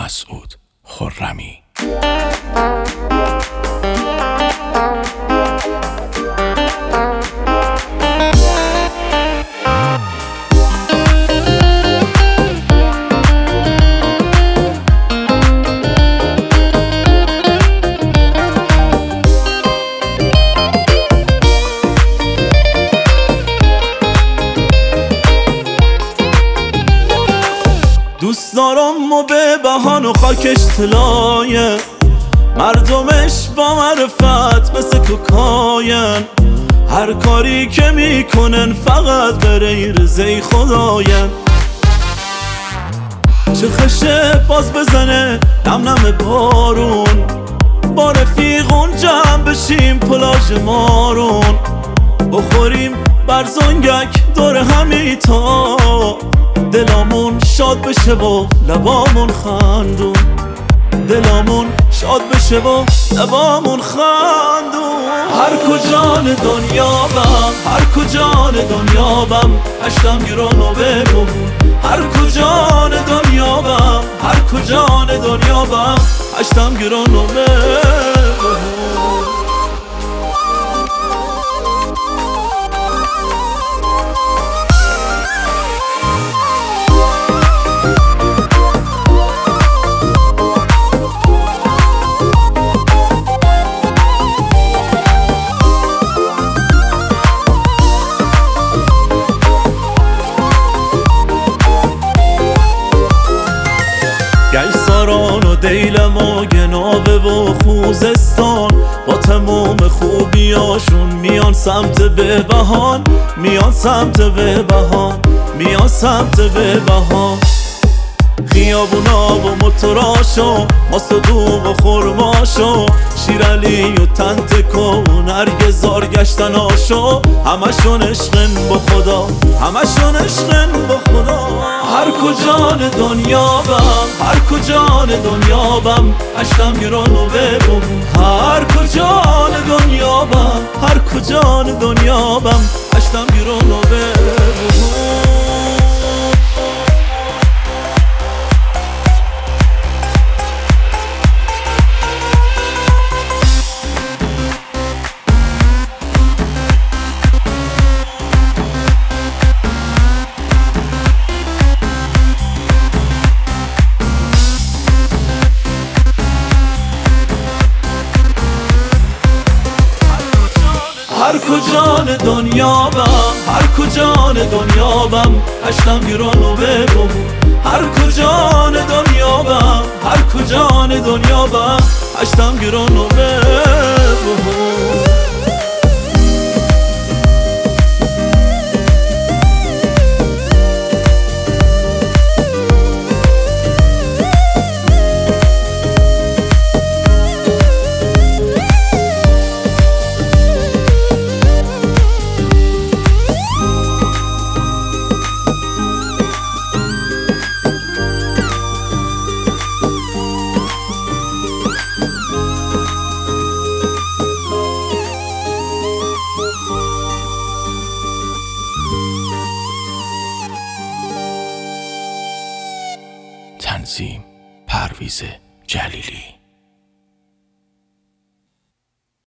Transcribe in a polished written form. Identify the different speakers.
Speaker 1: مسعود خرمی.
Speaker 2: دوست دارم و به بهان و خاکش طلایه، مردمش با معرفت مثل کوکاین، هر کاری که میکنن فقط بره رضای خداین. چه خشه باز بزنه نم نم بارون، با رفیقون جمع بشیم پلاژ مارون، بخوریم برزنگک دور همیتا، دلامون شاد بشه و لبامون خندون، دلامون شاد بشه و لبامون خندون. هر کجان دنیا بم، هر کجان دنیا بم، هشتم گرانو بگو. هر کجان دنیا بم، هر کجان دنیا بم، هشتم گرانو بگو. گیساران و دیلم و گنابه و خوزستان، با تمام خوبیاشون میان سمت بهبهان، میان سمت بهبهان، میان سمت بهبهان. خیابونا و موتوراشو، ماست و دوغ و خرماشو، شیرالی و تنتکو و نرگزار گشتناشو، همشون عشقن با خدا، همشون عشقن با خدا. هر کجان دنیا بم، هر کجان دنیا بم، هشتم گرانو بگو. هر کجان دنیا بم، هر کجان دنیا بم، هشتم گرانو بگو. هر کجان دنیا بم، هر کجان دنیا بم، هشتم گرانو بگو. هر کجان دنیا بم، هر کجان دنیا بم، هشتم گرانو بگو.
Speaker 1: تنظیم پرویز جلیلی.